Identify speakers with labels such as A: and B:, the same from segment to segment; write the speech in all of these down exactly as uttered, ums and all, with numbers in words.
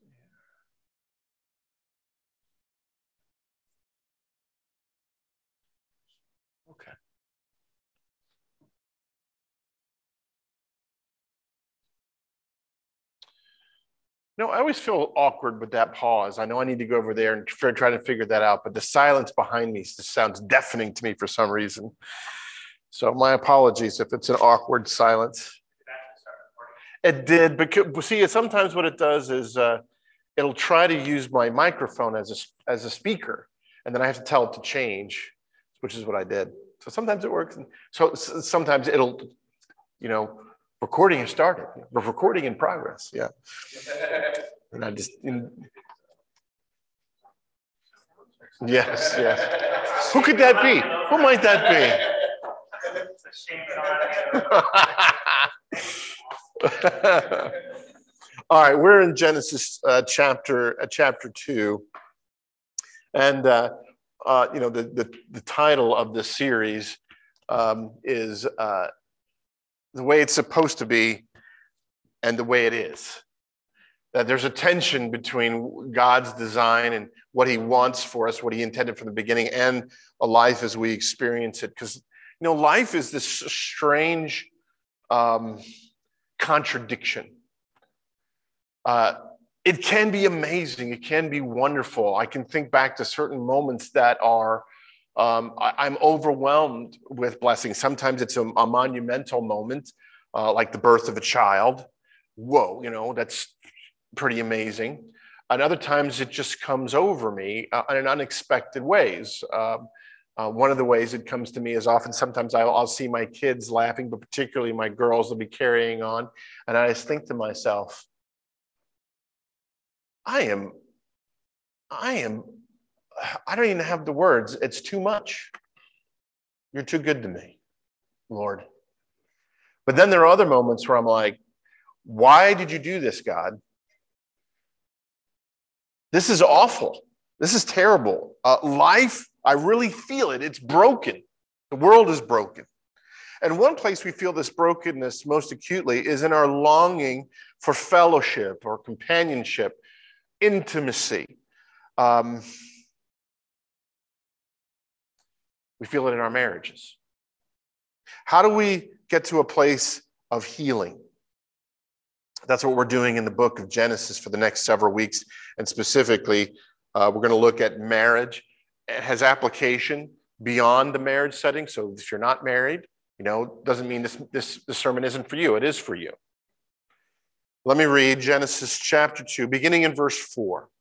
A: Okay. No, I always feel awkward with that pause. I know I need to go over there and try to figure that out, but the silence behind me just sounds deafening to me for some reason. So my apologies if it's an awkward silence. It did, but see, sometimes what it does is uh, it'll try to use my microphone as a, as a speaker, and then I have to tell it to change, which is what I did. So sometimes it works. And so sometimes it'll, you know, recording has started, recording in progress. Yeah. And I just, in, yes, yes. Who could that be? Who might that be? All right, we're in Genesis uh, chapter uh, chapter two, and uh, uh, you know the, the the title of this series um, is uh, the way it's supposed to be and the way it is. That there's a tension between God's design and what he wants for us, what he intended from the beginning, and a life as we experience it. Because, you know, life is this strange um, contradiction. Uh, it can be amazing. It can be wonderful. I can think back to certain moments that are, um, I, I'm overwhelmed with blessings. Sometimes it's a, a monumental moment, uh, like the birth of a child. Whoa, you know, that's pretty amazing. And other times it just comes over me uh, in unexpected ways. Uh, uh, one of the ways it comes to me is often sometimes I'll, I'll see my kids laughing, but particularly my girls will be carrying on. And I just think to myself, I am, I am, I don't even have the words. It's too much. You're too good to me, Lord. But then there are other moments where I'm like, why did you do this, God? This is awful. This is terrible. Uh, life, I really feel it. It's broken. The world is broken. And one place we feel this brokenness most acutely is in our longing for fellowship or companionship, intimacy. Um, we feel it in our marriages. How do we get to a place of healing? That's what we're doing in the book of Genesis for the next several weeks. And specifically, uh, we're going to look at marriage. It has application beyond the marriage setting. So if you're not married, you know, doesn't mean this, this, this sermon isn't for you. It is for you. Let me read Genesis chapter two, beginning in verse four.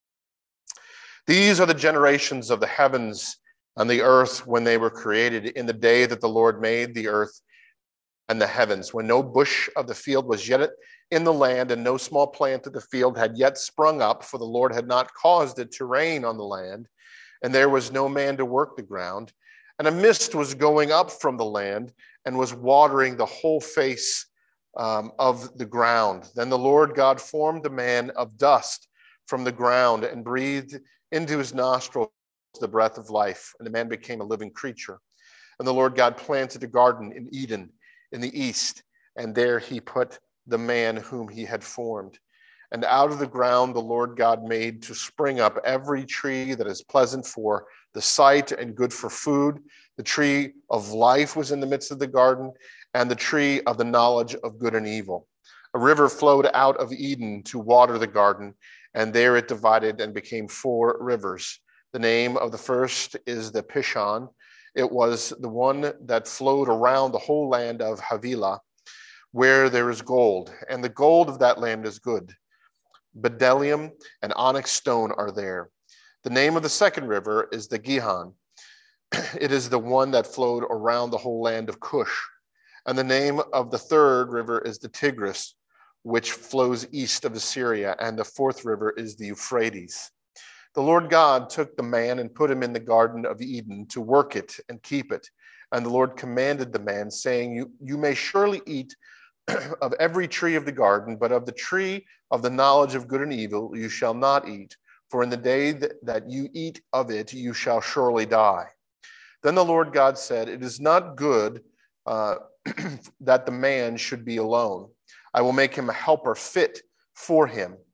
A: These are the generations of the heavens and the earth when they were created, in the day that the Lord made the earth and the heavens, when no bush of the field was yet in the land, and no small plant of the field had yet sprung up, for the Lord had not caused it to rain on the land, and there was no man to work the ground. And a mist was going up from the land and was watering the whole face um, of the ground. Then the Lord God formed the man of dust from the ground and breathed into his nostrils the breath of life, and the man became a living creature. And the Lord God planted a garden in Eden in the east, and there he put the man whom he had formed. And out of the ground the Lord God made to spring up every tree that is pleasant for the sight and good for food. The tree of life was in the midst of the garden, and the tree of the knowledge of good and evil. A river flowed out of Eden to water the garden, and there it divided and became four rivers. The name of the first is the Pishon. It was the one that flowed around the whole land of Havilah, where there is gold, and the gold of that land is good. Bdellium and onyx stone are there. The name of the second river is the Gihon. It is the one that flowed around the whole land of Cush. And the name of the third river is the Tigris, which flows east of Assyria, and the fourth river is the Euphrates. The Lord God took the man and put him in the Garden of Eden to work it and keep it. And the Lord commanded the man, saying, You, you may surely eat of every tree of the garden, but of the tree of the knowledge of good and evil you shall not eat, for in the day that, that you eat of it you shall surely die. Then the Lord God said, It is not good uh, that the man should be alone. I will make him a helper fit for him.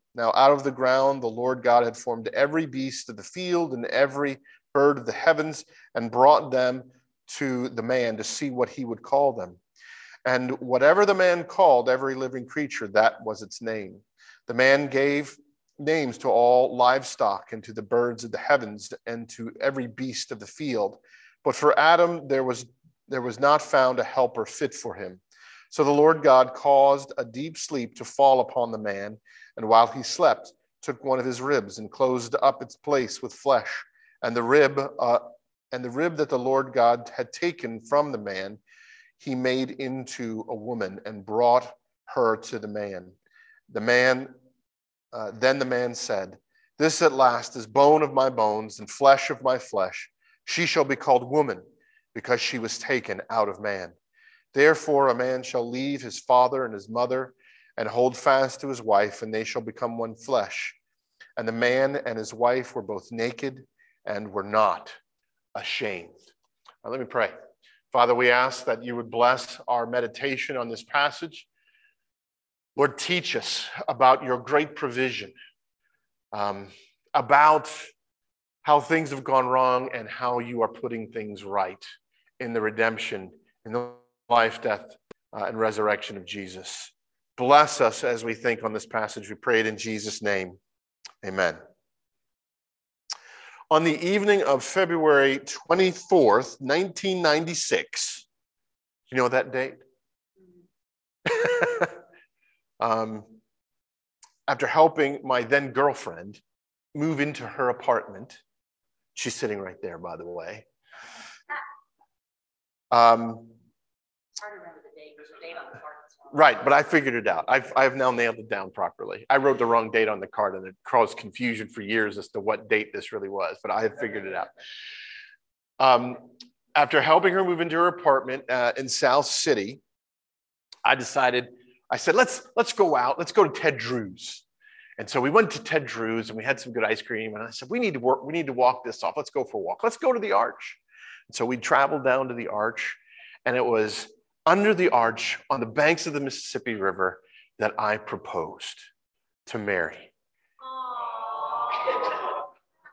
A: Now out of the ground the Lord God had formed every beast of the field and every bird of the heavens and brought them to the man to see what he would call them. And whatever the man called every living creature, that was its name. The man gave names to all livestock and to the birds of the heavens and to every beast of the field. But for Adam there was there was not found a helper fit for him. So the Lord God caused a deep sleep to fall upon the man, and while he slept, took one of his ribs and closed up its place with flesh. And the rib, uh, and the rib that the Lord God had taken from the man, he made into a woman and brought her to the man. The man, uh, then the man said, "This at last is bone of my bones and flesh of my flesh. She shall be called woman, because she was taken out of man. Therefore a man shall leave his father and his mother and hold fast to his wife, and they shall become one flesh. And the man and his wife were both naked and were not ashamed." Now let me pray. Father, we ask that you would bless our meditation on this passage. Lord, teach us about your great provision, um, about how things have gone wrong and how you are putting things right in the redemption, in the life, death, uh, and resurrection of Jesus. Bless us as we think on this passage. We pray it in Jesus' name. Amen. On the evening of February twenty-fourth, nineteen ninety-six, you know that date? um, after helping my then girlfriend move into her apartment, she's sitting right there, by the way. Um,
B: Hard to remember the date. There's a date on the card as well.
A: Right, but I figured it out. I've, I've now nailed it down properly. I wrote the wrong date on the card and it caused confusion for years as to what date this really was, but I had figured it out. Um, after helping her move into her apartment uh, in South City, I decided, I said, let's, let's go out. Let's go to Ted Drew's. And so we went to Ted Drew's and we had some good ice cream. And I said, we need to work, we need to walk this off. Let's go for a walk. Let's go to the Arch. And so we traveled down to the Arch, and it was under the Arch on the banks of the Mississippi River that I proposed to Mary.
B: Aww.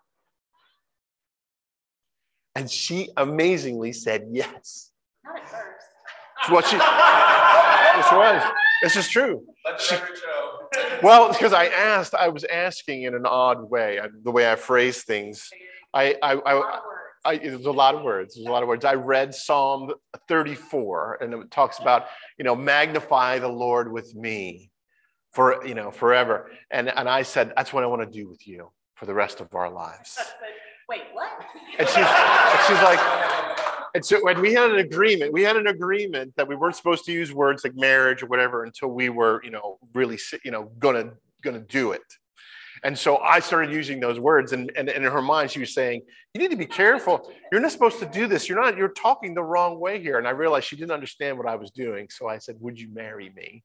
A: And she amazingly said yes.
B: Not at first.
A: It's what she, this was, this is true. She, well, because I asked, I was asking in an odd way, I, the way I phrase things. I, I, I, I, there's a lot of words. There's a lot of words. I read Psalm thirty-four, and it talks about, you know, magnify the Lord with me for, you know, forever. And, and I said, that's what I want to do with you for the rest of our lives.
B: Wait, what?
A: And she's, and she's like, and so when we had an agreement, we had an agreement that we weren't supposed to use words like marriage or whatever until we were, you know, really, you know, gonna, gonna do it. And so I started using those words, and, and, and in her mind, she was saying, you need to be careful. You're not supposed to do this. You're not, you're talking the wrong way here. And I realized she didn't understand what I was doing. So I said, would you marry me?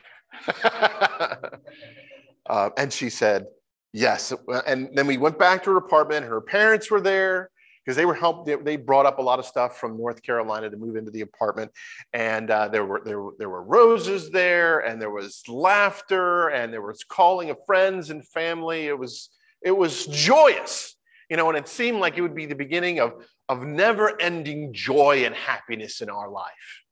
A: uh, and she said, yes. And then we went back to her apartment. Her parents were there because they were helped. They, they brought up a lot of stuff from North Carolina to move into the apartment. And uh, there were, there were, there were roses there, and there was laughter, and there was calling of friends and family. It was, it was joyous, you know, and it seemed like it would be the beginning of, of never ending joy and happiness in our life.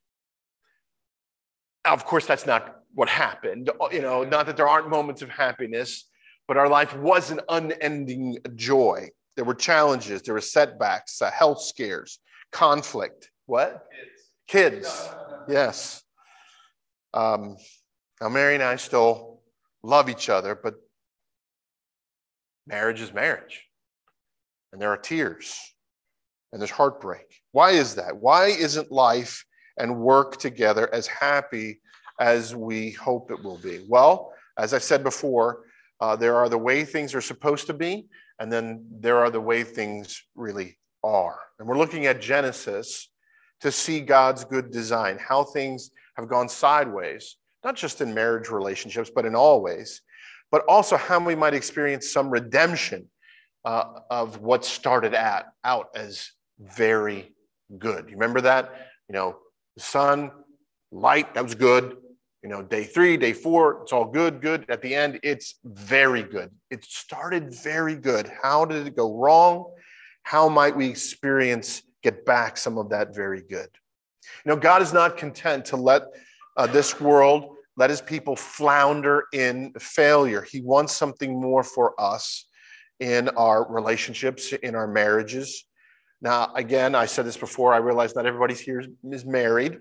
A: Now, of course, that's not what happened. You know, not that there aren't moments of happiness, but our life was an unending joy. There were challenges, there were setbacks, uh, health scares, conflict. What? Kids. Kids. Yes. Um, now, Mary and I still love each other, but marriage is marriage. And there are tears, and there's heartbreak. Why is that? Why isn't life and work together as happy as we hope it will be? Well, as I said before, uh, there are the way things are supposed to be, and then there are the way things really are. And we're looking at Genesis to see God's good design, how things have gone sideways, not just in marriage relationships, but in all ways, but also how we might experience some redemption uh, of what started at, out as very good. You remember that? You know, the sun, light, that was good. You know, day three, day four, it's all good, good. At the end, it's very good. It started very good. How did it go wrong? How might we experience, get back some of that very good? You know, God is not content to let uh, this world, let his people flounder in failure. He wants something more for us in our relationships, in our marriages. Now, again, I said this before, I realize not everybody here is married,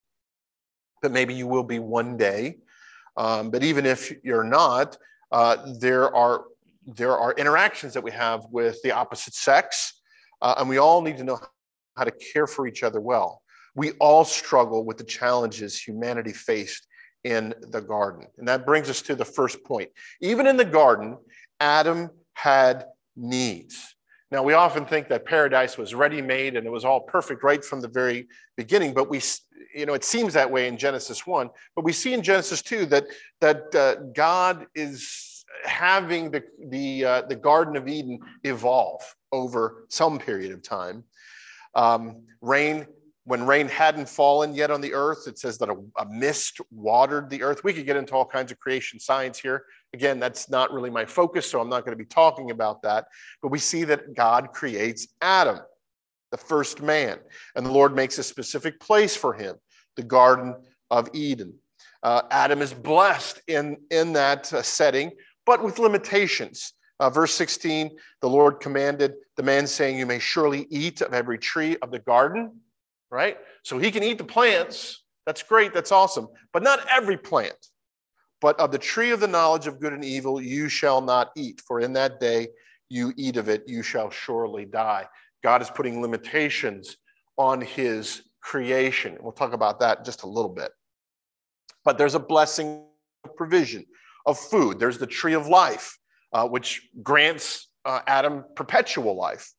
A: but maybe you will be one day. Um, but even if you're not, uh, there are there are interactions that we have with the opposite sex, uh, and we all need to know how to care for each other well. We all struggle with the challenges humanity faced in the garden. And that brings us to the first point. Even in the garden, Adam had needs. Now, we often think that paradise was ready-made and it was all perfect right from the very beginning, but we, you know, it seems that way in Genesis one, but we see in Genesis two that, that uh, God is having the, the, uh, the Garden of Eden evolve over some period of time. Um, rain, when rain hadn't fallen yet on the earth, it says that a, a mist watered the earth. We could get into all kinds of creation science here. Again, that's not really my focus, so I'm not going to be talking about that. But we see that God creates Adam, the first man, and the Lord makes a specific place for him, the Garden of Eden. Uh, Adam is blessed in, in that uh, setting, but with limitations. Uh, verse sixteen, the Lord commanded the man saying, you may surely eat of every tree of the garden, right? So he can eat the plants. That's great. That's awesome. But not every plant. But of the tree of the knowledge of good and evil, you shall not eat. For in that day you eat of it, you shall surely die. God is putting limitations on his creation. We'll talk about that in just a little bit. But there's a blessing of provision of food. There's the tree of life, uh, which grants uh, Adam perpetual life.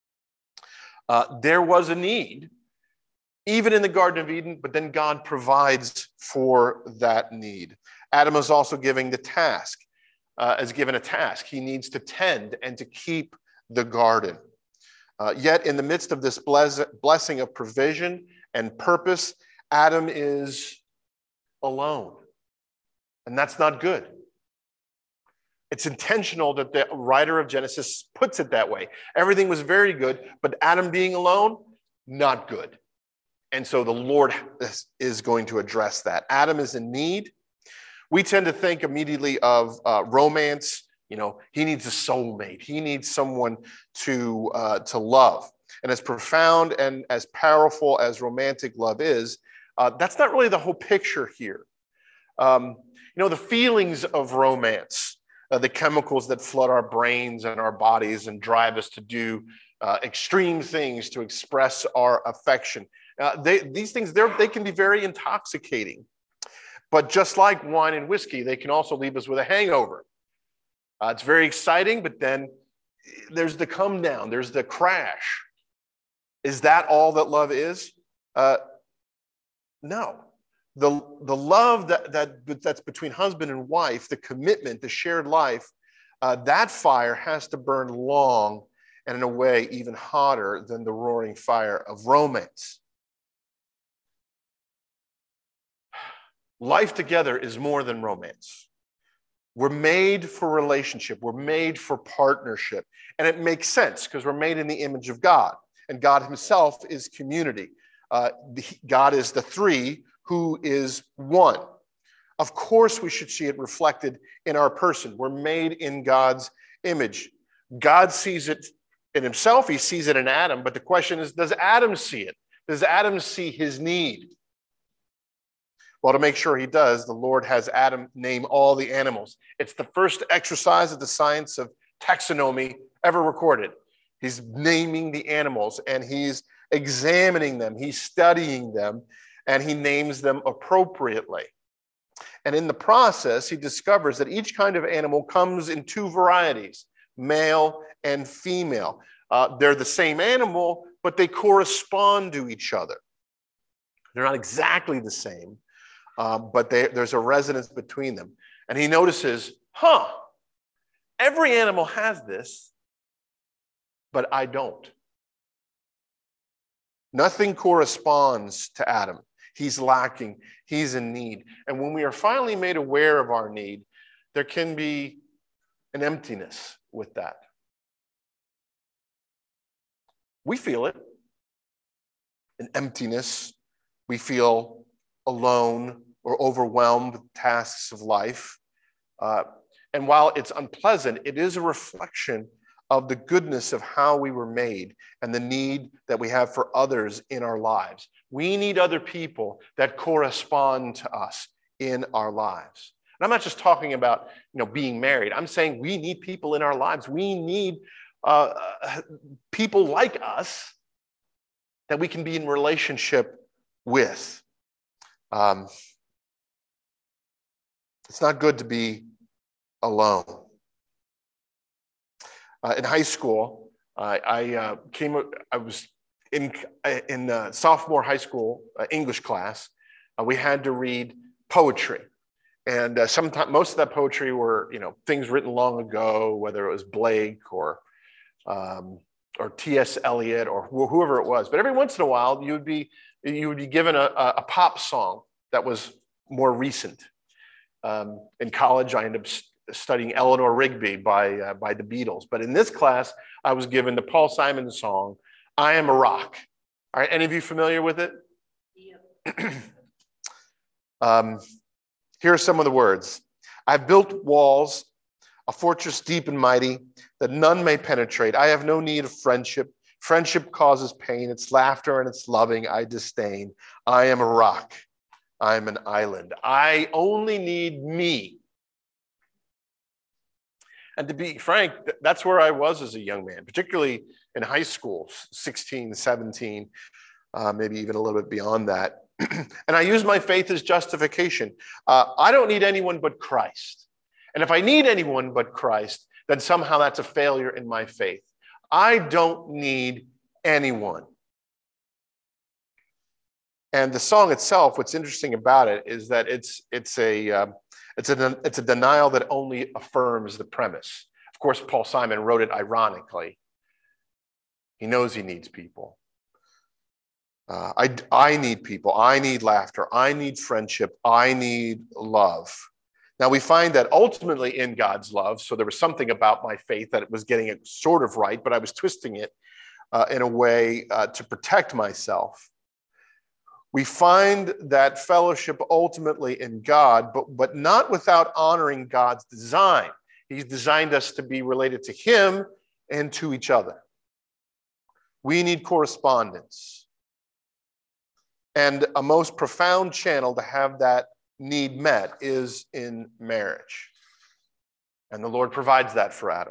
A: Uh, there was a need, even in the Garden of Eden, but then God provides for that need. Adam is also giving the task, uh, is given a task. He needs to tend and to keep the garden. Uh, yet in the midst of this bless- blessing of provision and purpose, Adam is alone. And that's not good. It's intentional that the writer of Genesis puts it that way. Everything was very good, but Adam being alone, not good. And so the Lord is going to address that. Adam is in need. We tend to think immediately of uh, romance. You know, he needs a soulmate. He needs someone to, uh, to love. And as profound and as powerful as romantic love is, uh, that's not really the whole picture here. Um, you know, the feelings of romance, uh, the chemicals that flood our brains and our bodies and drive us to do uh, extreme things to express our affection. Uh, they, these things, they can be very intoxicating. But just like wine and whiskey, they can also leave us with a hangover. Uh, it's very exciting, but then there's the come down, there's the crash. Is that all that love is? Uh, no. The, the love that, that, that's between husband and wife, the commitment, the shared life, uh, that fire has to burn long and in a way even hotter than the roaring fire of romance. Life together is more than romance. We're made for relationship. We're made for partnership. And it makes sense because we're made in the image of God. And God himself is community. Uh, the, God is the three who is one. Of course, we should see it reflected in our person. We're made in God's image. God sees it in himself. He sees it in Adam. But the question is, does Adam see it? Does Adam see his need? Well, to make sure he does, the Lord has Adam name all the animals. It's the first exercise of the science of taxonomy ever recorded. He's naming the animals and he's examining them. He's studying them and he names them appropriately. And in the process, he discovers that each kind of animal comes in two varieties, male and female. Uh, they're the same animal, but they correspond to each other. They're not exactly the same. Um, but they, there's a resonance between them. And he notices, huh, every animal has this, but I don't. Nothing corresponds to Adam. He's lacking. He's in need. And when we are finally made aware of our need, there can be an emptiness with that. We feel it, an emptiness. We feel alone or overwhelmed with tasks of life. Uh, and while it's unpleasant, it is a reflection of the goodness of how we were made and the need that we have for others in our lives. We need other people that correspond to us in our lives. And I'm not just talking about, you know, being married. I'm saying we need people in our lives. We need uh, people like us that we can be in relationship with. Um, it's not good to be alone. Uh, in high school, uh, I uh, came. I was in in uh, sophomore high school uh, English class. Uh, we had to read poetry, and uh, sometimes most of that poetry were, you know, things written long ago, whether it was Blake or um, or T S Eliot or wh- whoever it was. But every once in a while, you would be you would be given a, a pop song that was more recent. Um, in college, I ended up st- studying Eleanor Rigby by uh, by the Beatles. But in this class, I was given the Paul Simon song, "I Am a Rock." All right, any of you familiar with it? Yeah. um, here are some of the words. "I've built walls, a fortress deep and mighty, that none may penetrate. I have no need of friendship. Friendship causes pain. Its laughter and its loving I disdain. I am a rock. I am an island. I only need me." And to be frank, that's where I was as a young man, particularly in high school, sixteen, seventeen, uh, maybe even a little bit beyond that. And I use my faith as justification. Uh, I don't need anyone but Christ. And if I need anyone but Christ, then somehow that's a failure in my faith. I don't need anyone. And the song itself, what's interesting about it is that it's it's a uh, it's a it's a denial that only affirms the premise. Of course, Paul Simon wrote it ironically. He knows he needs people. Uh, I I need people. I need laughter. I need friendship. I need love. Now we find that ultimately in God's love. So there was something about my faith that it was getting it sort of right, but I was twisting it uh, in a way uh, to protect myself. We find that fellowship ultimately in God, but, but not without honoring God's design. He's designed us to be related to Him and to each other. We need correspondence. And a most profound channel to have that need met is in marriage. And the Lord provides that for Adam.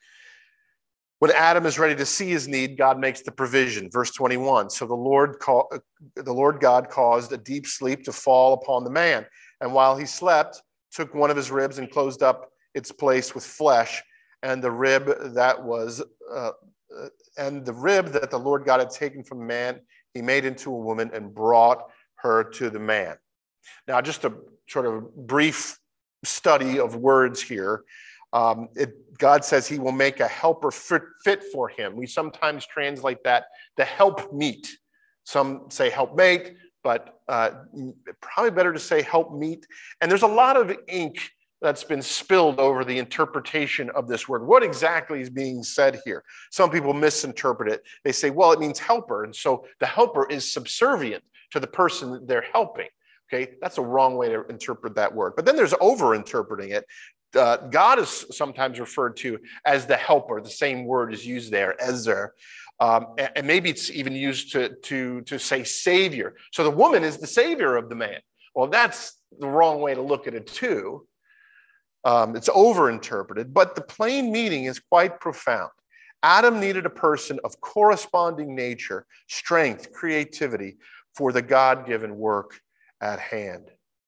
A: When Adam is ready to see his need, God makes the provision. Verse twenty-one, so the Lord, call, the Lord God caused a deep sleep to fall upon the man. And while he slept, took one of his ribs and closed up its place with flesh. And the rib that was, uh, and the rib that the Lord God had taken from the man, he made into a woman and brought her to the man. Now, just a sort of brief study of words here. Um, it, God says he will make a helper fit, fit for him. We sometimes translate that the help meet. Some say help mate, but uh, probably better to say help meet. And there's a lot of ink that's been spilled over the interpretation of this word. What exactly is being said here? Some people misinterpret it. They say, well, it means helper. And so the helper is subservient to the person that they're helping. Okay, that's a wrong way to interpret that word. But then there's over-interpreting it. Uh, God is sometimes referred to as the helper. The same word is used there, Ezer. Um, and, and maybe it's even used to, to, to say savior. So the woman is the savior of the man. Well, that's the wrong way to look at it too. Um, it's over-interpreted, but the plain meaning is quite profound. Adam needed a person of corresponding nature, strength, creativity for the God-given work at hand.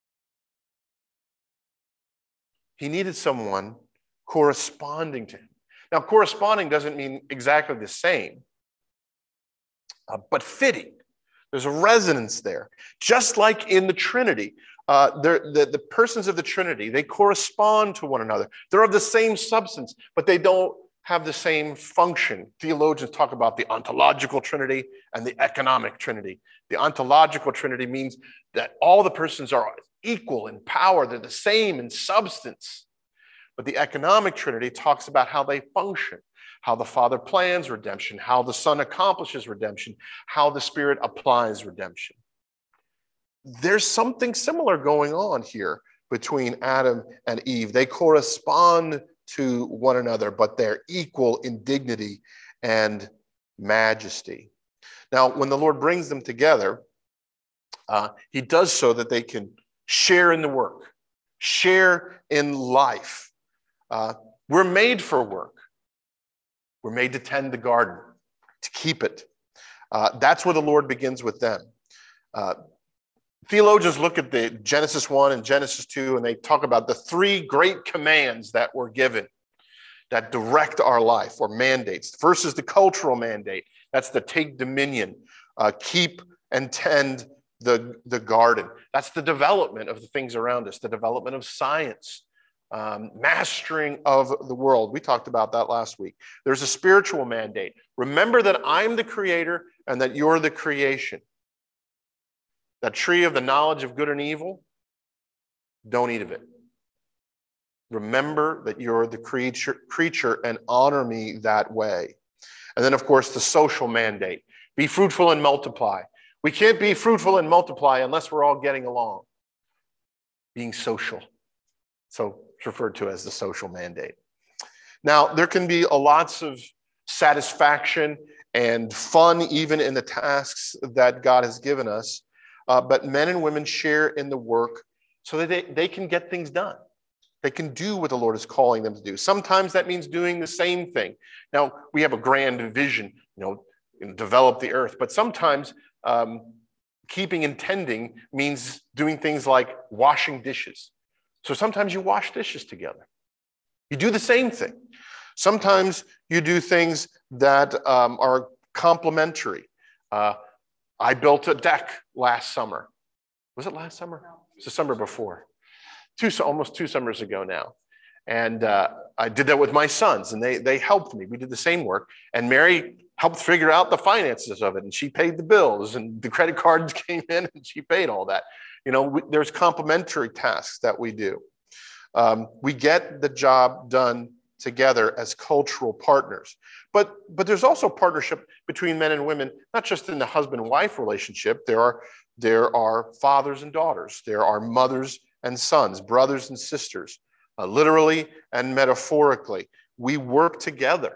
A: He needed someone corresponding to him. Now, corresponding doesn't mean exactly the same, uh, but fitting. There's a resonance there. Just like in the Trinity, uh, the, the persons of the Trinity, they correspond to one another. They're of the same substance, but they don't have the same function. Theologians talk about the ontological trinity and the economic trinity. The ontological trinity means that all the persons are equal in power. They're the same in substance. But the economic trinity talks about how they function, how the Father plans redemption, how the Son accomplishes redemption, how the Spirit applies redemption. There's something similar going on here between Adam and Eve. They correspond to one another, but they're equal in dignity and majesty. Now, when the Lord brings them together, uh, he does so that they can share in the work, share in life. Uh, we're made for work. We're made to tend the garden, to keep it. Uh, that's where the Lord begins with them. Uh, theologians look at the Genesis one and Genesis two, and they talk about the three great commands that were given that direct our life, or mandates. First is the cultural mandate. That's the take dominion, uh, keep and tend the, the garden. That's the development of the things around us, the development of science, um, mastering of the world. We talked about that last week. There's a spiritual mandate. Remember that I'm the creator and that you're the creation. That tree of the knowledge of good and evil, don't eat of it. Remember that you're the creature, creature and honor me that way. And then, of course, the social mandate. Be fruitful and multiply. We can't be fruitful and multiply unless we're all getting along. Being social. So it's referred to as the social mandate. Now, there can be a lots of satisfaction and fun even in the tasks that God has given us. Uh, but men and women share in the work so that they, they can get things done. They can do what the Lord is calling them to do. Sometimes that means doing the same thing. Now, we have a grand vision, you know, develop the earth. But sometimes um, keeping and tending means doing things like washing dishes. So sometimes you wash dishes together. You do the same thing. Sometimes you do things that um, are complementary. Uh, I built a deck last summer. Was it last summer?
B: No.
A: It was the summer before. Two, almost two summers ago now. And uh, I did that with my sons, and they, they helped me. We did the same work. And Mary helped figure out the finances of it, and she paid the bills, and the credit cards came in, and she paid all that. You know, we, there's complementary tasks that we do. Um, we get the job done together as cultural partners. But, but there's also partnership between men and women, not just in the husband and wife relationship. There are, there are fathers and daughters. There are mothers and sons, brothers and sisters, uh, literally and metaphorically. We work together,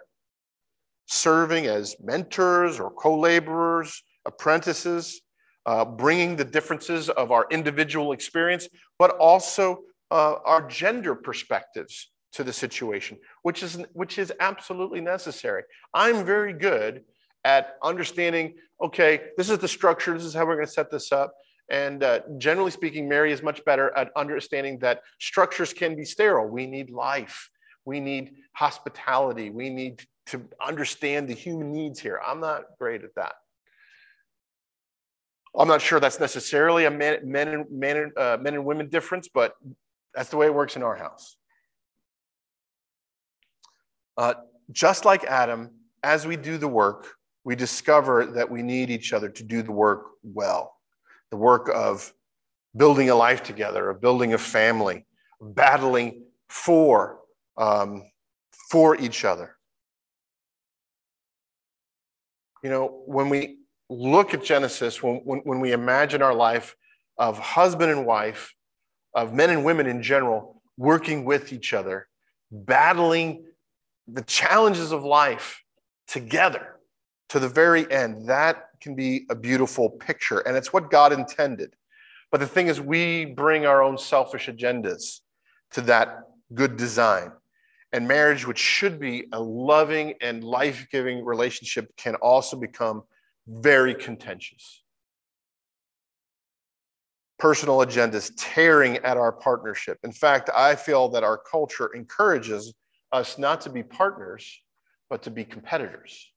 A: serving as mentors or co-laborers, apprentices, uh, bringing the differences of our individual experience, but also uh, our gender perspectives to the situation, which is, which is absolutely necessary. I'm very good at understanding, okay, this is the structure, this is how we're going to set this up. And uh, generally speaking, Mary is much better at understanding that structures can be sterile. We need life. We need hospitality. We need to understand the human needs here. I'm not great at that. I'm not sure that's necessarily a men, men, and, men, uh, men and women difference, but that's the way it works in our house. Uh, just like Adam, as we do the work, we discover that we need each other to do the work well. The work of building a life together, of building a family, battling for, um, for each other. You know, when we look at Genesis, when, when, when we imagine our life of husband and wife, of men and women in general, working with each other, battling the challenges of life together to the very end, that can be a beautiful picture. And it's what God intended. But the thing is, we bring our own selfish agendas to that good design. And marriage, which should be a loving and life-giving relationship, can also become very contentious. Personal agendas tearing at our partnership. In fact, I feel that our culture encourages us not to be partners, but to be competitors.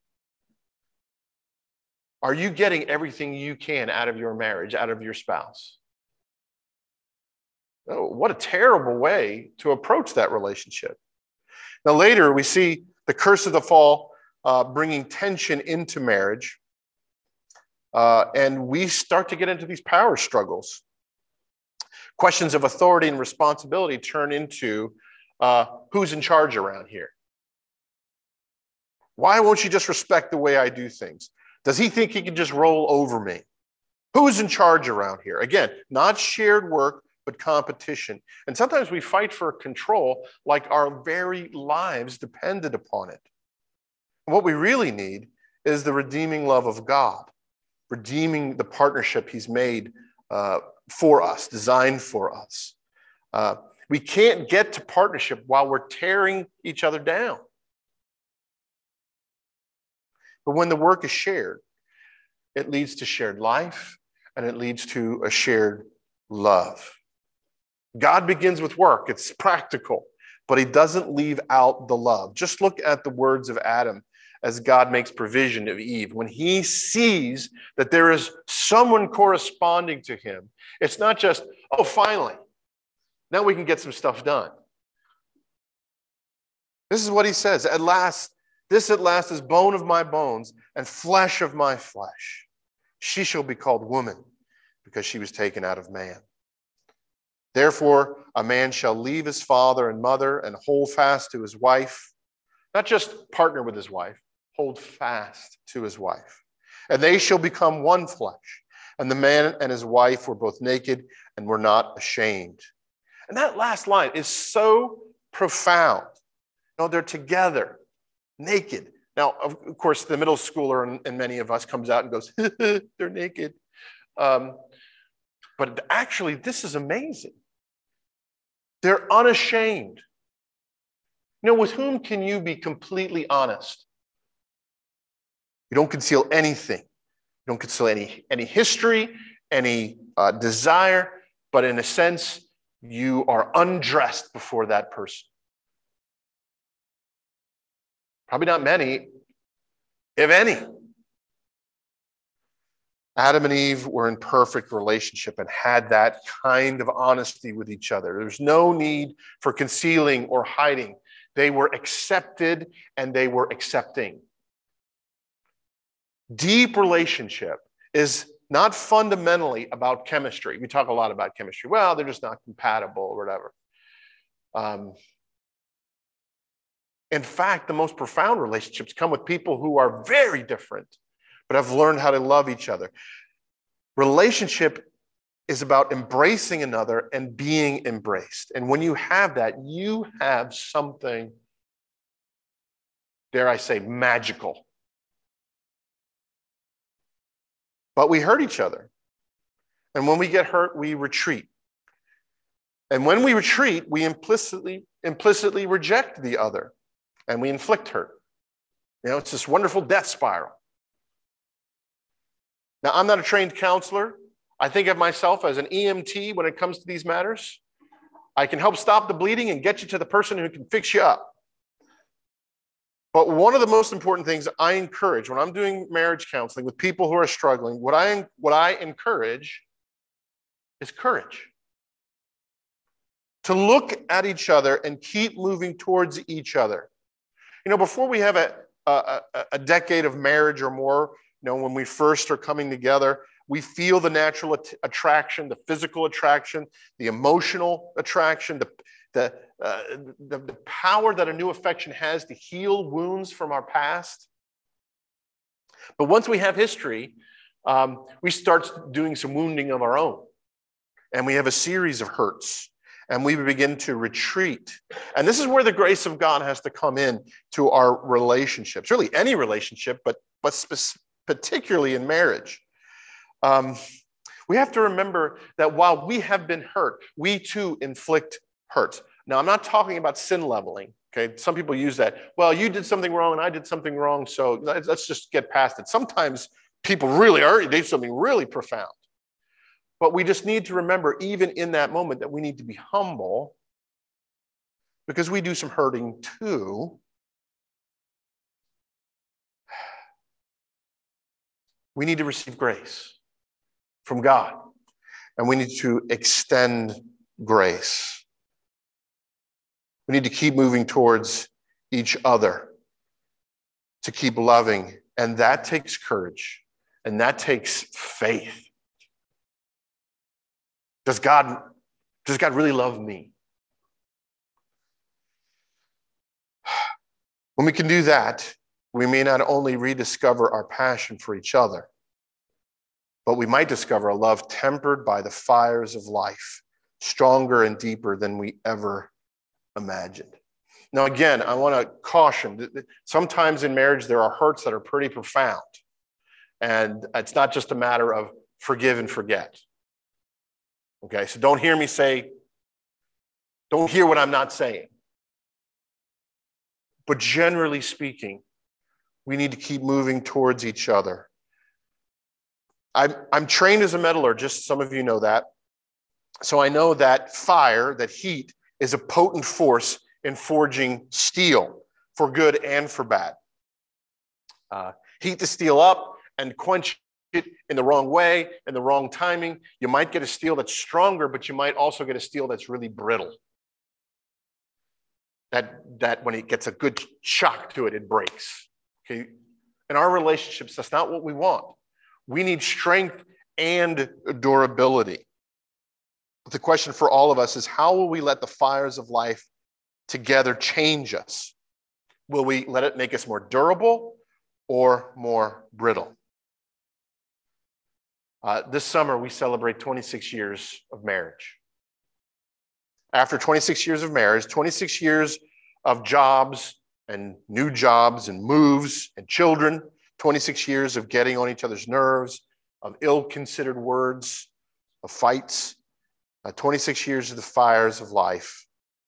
A: Are you getting everything you can out of your marriage, out of your spouse? Oh, what a terrible way to approach that relationship. Now, later we see The curse of the fall, uh, bringing tension into marriage. Uh, and we start to get into these power struggles. Questions of authority and responsibility turn into uh, who's in charge around here? Why won't you just respect the way I do things? Does he think he can just roll over me? Who's in charge around here? Again, not shared work, but competition. And sometimes we fight for control like our very lives depended upon it. And what we really need is the redeeming love of God, redeeming the partnership he's made uh, for us, designed for us. Uh, we can't get to partnership while we're tearing each other down. But when the work is shared, it leads to shared life and it leads to a shared love. God begins with work. It's practical, but he doesn't leave out the love. Just look at the words of Adam as God makes provision of Eve. When he sees that there is someone corresponding to him, it's not just, oh, finally, now we can get some stuff done. This is what he says. At last, this at last is bone of my bones and flesh of my flesh. She shall be called woman because she was taken out of man. Therefore, a man shall leave his father and mother and hold fast to his wife. Not just partner with his wife, hold fast to his wife. And they shall become one flesh. And the man and his wife were both naked and were not ashamed. And that last line is so profound. You know, they're together, naked. Now, of course, the middle schooler and, and many of us comes out and goes, they're naked. Um, but actually, this is amazing. They're unashamed. You know, with whom can you be completely honest? You don't conceal anything. You don't conceal any, any history, any uh, desire, but in a sense, you are undressed before that person. Probably not many, if any. Adam and Eve were in perfect relationship and had that kind of honesty with each other. There's no need for concealing or hiding. They were accepted and they were accepting. Deep relationship is not fundamentally about chemistry. We talk a lot about chemistry. Well, they're just not compatible or whatever. Um, in fact, the most profound relationships come with people who are very different, but have learned how to love each other. Relationship is about embracing another and being embraced. And when you have that, you have something, dare I say, magical. But we hurt each other. And when we get hurt, we retreat. And when we retreat, we implicitly, implicitly reject the other and we inflict hurt. You know, it's this wonderful death spiral. Now, I'm not a trained counselor. I think of myself as an E M T when it comes to these matters. I can help stop the bleeding and get you to the person who can fix you up. But one of the most important things I encourage when I'm doing marriage counseling with people who are struggling, what I, what I encourage is courage. To look at each other and keep moving towards each other. You know, before we have a, a, a decade of marriage or more, you know, when we first are coming together, we feel the natural at- attraction, the physical attraction, the emotional attraction, the, the, uh, the, the power that a new affection has to heal wounds from our past. But once we have history, um, we start doing some wounding of our own. And we have a series of hurts. And we begin to retreat. And this is where the grace of God has to come in to our relationships, really any relationship, but, but spe- particularly in marriage. Um, we have to remember that while we have been hurt, we too inflict hurt. Now, I'm not talking about sin leveling, okay? Some people use that. Well, you did something wrong and I did something wrong, so let's just get past it. Sometimes people really are, they do something really profound. But we just need to remember, even in that moment, that we need to be humble because we do some hurting too. We need to receive grace from God, and we need to extend grace. We need to keep moving towards each other. to keep loving. And that takes courage. And that takes faith. Does God, does God really love me? When we can do that, we may not only rediscover our passion for each other, but we might discover a love tempered by the fires of life, stronger and deeper than we ever imagined. Now, again, I want to caution that sometimes in marriage there are hurts that are pretty profound. And it's not just a matter of forgive and forget. Okay, so don't hear me say, don't hear what I'm not saying. But generally speaking, we need to keep moving towards each other. I'm, I'm trained as a metallurgist, some of you know that. So I know that fire, that heat, is a potent force in forging steel, for good and for bad. Uh, heat the steel up and quench it in the wrong way, in the wrong timing. You might get a steel that's stronger, but you might also get a steel that's really brittle. That, that when it gets a good shock to it, it breaks. Okay? In our relationships, that's not what we want. We need strength and durability. But the question for all of us is, how will we let the fires of life together change us? Will we let it make us more durable or more brittle? Uh, this summer, we celebrate twenty-six years of marriage. After twenty-six years of marriage, twenty-six years of jobs and new jobs and moves and children, twenty-six years of getting on each other's nerves, of ill-considered words, of fights, uh, twenty-six years of the fires of life.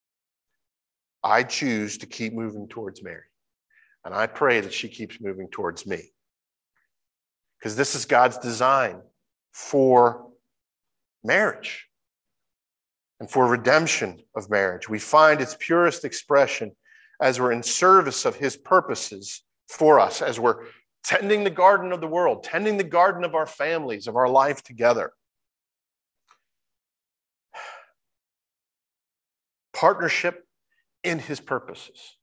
A: I choose to keep moving towards Mary. And I pray that she keeps moving towards me. Because this is God's design for marriage and for redemption of marriage. We find its purest expression as we're in service of his purposes for us, as we're tending the garden of the world, tending the garden of our families, of our life together. Partnership in his purposes.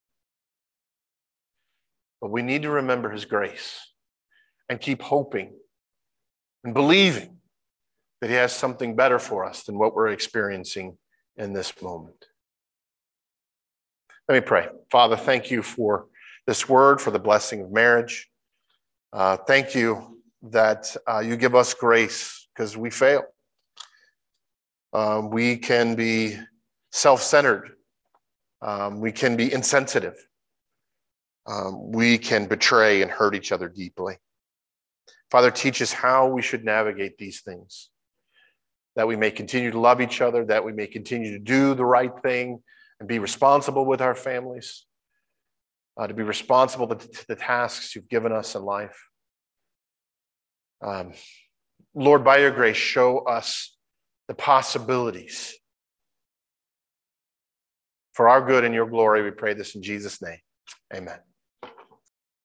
A: But we need to remember his grace and keep hoping and believing that he has something better for us than what we're experiencing in this moment. Let me pray. Father, thank you for this word, for the blessing of marriage. Uh, thank you that uh, you give us grace because we fail. Um, we can be self-centered. Um, we can be insensitive. Um, we can betray and hurt each other deeply. Father, teach us how we should navigate these things, that we may continue to love each other, that we may continue to do the right thing and be responsible with our families, uh, to be responsible to the tasks you've given us in life. Um, Lord, by your grace, show us the possibilities. For our good and your glory, we pray this in Jesus' name. Amen.